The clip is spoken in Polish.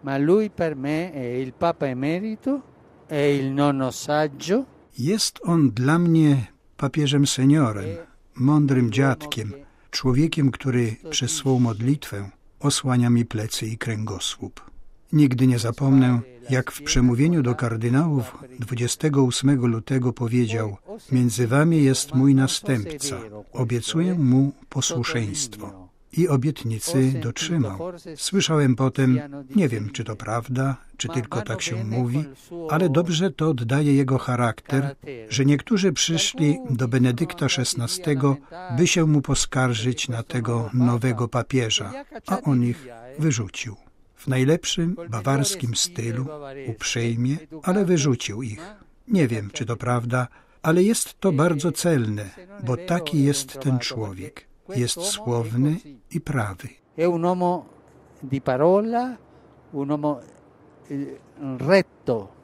ma lui per me è il Papa Emerito, è il nonno saggio. Jest on dla mnie papieżem seniorem, mądrym dziadkiem, człowiekiem, który przez swą modlitwę osłania mi plecy i kręgosłup. Nigdy nie zapomnę, jak w przemówieniu do kardynałów 28 lutego powiedział: między wami jest mój następca, obiecuję mu posłuszeństwo. I obietnicy dotrzymał. Słyszałem potem, nie wiem, czy to prawda, czy tylko tak się mówi, ale dobrze to oddaje jego charakter, że niektórzy przyszli do Benedykta XVI, by się mu poskarżyć na tego nowego papieża, a on ich wyrzucił. W najlepszym bawarskim stylu, uprzejmie, ale wyrzucił ich. Nie wiem, czy to prawda, ale jest to bardzo celne, bo taki jest ten człowiek. Jest słowny i prawy. È un uomo di parola, un uomo retto,